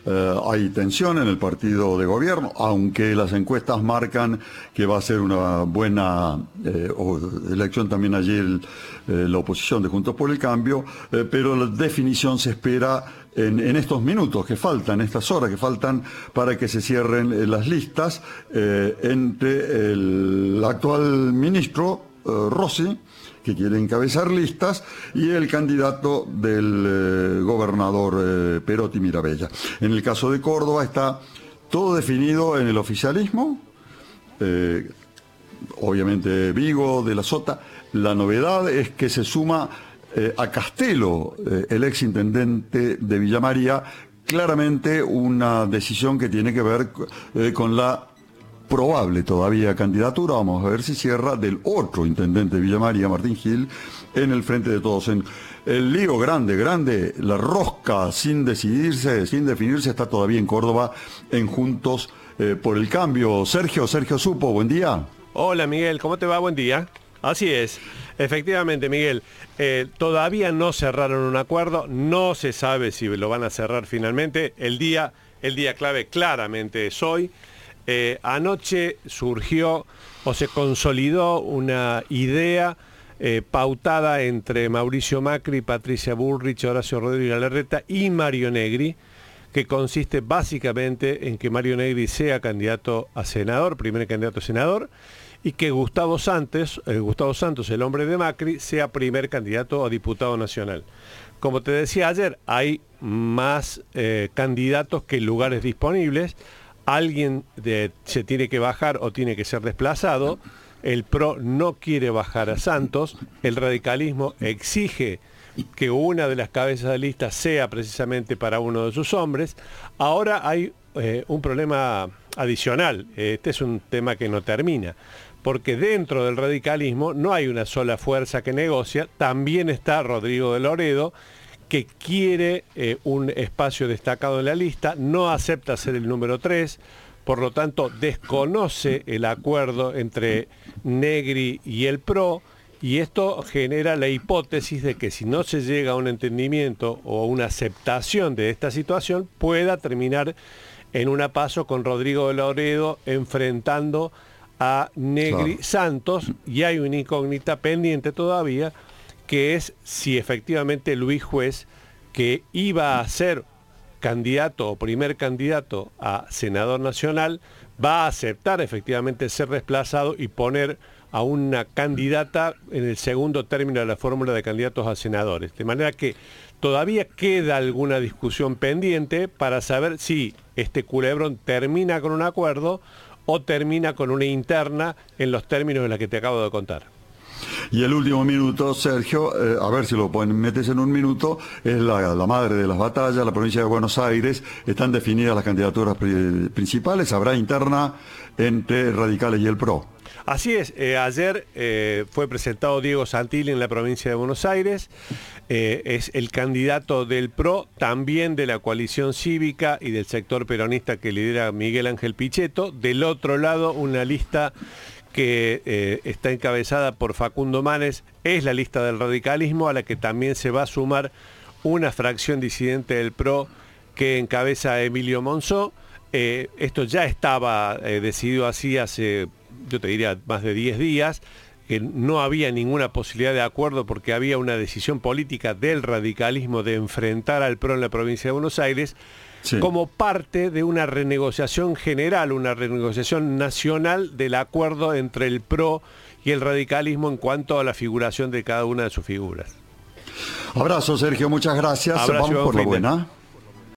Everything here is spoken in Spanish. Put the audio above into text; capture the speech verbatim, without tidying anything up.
eh, hay tensión en el partido de gobierno, aunque las encuestas marcan que va a ser una buena eh, elección también allí el, eh, la oposición de Juntos por el Cambio, eh, pero la definición se espera en, en estos minutos que faltan, estas horas que faltan para que se cierren eh, las listas eh, entre el actual ministro eh, Rossi, que quiere encabezar listas, y el candidato del eh, gobernador eh, Perotti Mirabella. En el caso de Córdoba está todo definido en el oficialismo, eh, obviamente Vigo, de la Sota. La novedad es que se suma eh, a Castelo, eh, el ex intendente de Villa María, claramente una decisión que tiene que ver eh, con la probable todavía candidatura, vamos a ver si cierra, del otro intendente de Villa María, Martín Gil, en el Frente de Todos. En el lío grande, grande, la rosca sin decidirse, sin definirse, está todavía en Córdoba, en Juntos eh, por el Cambio. Sergio, Sergio Supo, buen día. Hola Miguel, ¿cómo te va? Buen día. Así es, efectivamente Miguel, eh, todavía no cerraron un acuerdo, no se sabe si lo van a cerrar finalmente. El día, el día clave claramente es hoy. Eh, anoche surgió o se consolidó una idea eh, pautada entre Mauricio Macri, Patricia Bullrich, Horacio Rodríguez Larreta y Mario Negri, que consiste básicamente en que Mario Negri sea candidato a senador, primer candidato a senador, y que Gustavo Santos, eh, Gustavo Santos, el hombre de Macri, sea primer candidato a diputado nacional. Como te decía ayer, hay más eh, candidatos que lugares disponibles. Alguien de, se tiene que bajar o tiene que ser desplazado. El P R O no quiere bajar a Santos. El radicalismo exige que una de las cabezas de lista sea precisamente para uno de sus hombres. Ahora hay eh, un problema adicional. Este es un tema que no termina, porque dentro del radicalismo no hay una sola fuerza que negocia. También está Rodrigo de Loredo, que quiere eh, un espacio destacado en la lista, no acepta ser el número tres, por lo tanto desconoce el acuerdo entre Negri y el P R O, y esto genera la hipótesis de que si no se llega a un entendimiento o a una aceptación de esta situación, pueda terminar en una paso con Rodrigo de Loredo enfrentando a Negri, claro, Santos, y hay una incógnita pendiente todavía, que es si efectivamente Luis Juez, que iba a ser candidato o primer candidato a senador nacional, va a aceptar efectivamente ser desplazado y poner a una candidata en el segundo término de la fórmula de candidatos a senadores. De manera que todavía queda alguna discusión pendiente para saber si este culebrón termina con un acuerdo o termina con una interna en los términos en los que te acabo de contar. Y el último minuto, Sergio, eh, a ver si lo pueden metes en un minuto, es la, la madre de las batallas, la provincia de Buenos Aires. Están definidas las candidaturas pri principales, habrá interna entre radicales y el P R O. Así es, eh, ayer eh, fue presentado Diego Santilli en la provincia de Buenos Aires, eh, es el candidato del P R O, también de la coalición cívica y del sector peronista que lidera Miguel Ángel Pichetto. Del otro lado, una lista que eh, está encabezada por Facundo Manes, es la lista del radicalismo, a la que también se va a sumar una fracción disidente del P R O que encabeza Emilio Monzó. Eh, esto ya estaba eh, decidido así hace, yo te diría, más de diez días, que no había ninguna posibilidad de acuerdo porque había una decisión política del radicalismo de enfrentar al P R O en la provincia de Buenos Aires, sí, como parte de una renegociación general, una renegociación nacional del acuerdo entre el P R O y el radicalismo en cuanto a la figuración de cada una de sus figuras. Abrazo, Sergio, muchas gracias. Abrazo, vamos por la buena.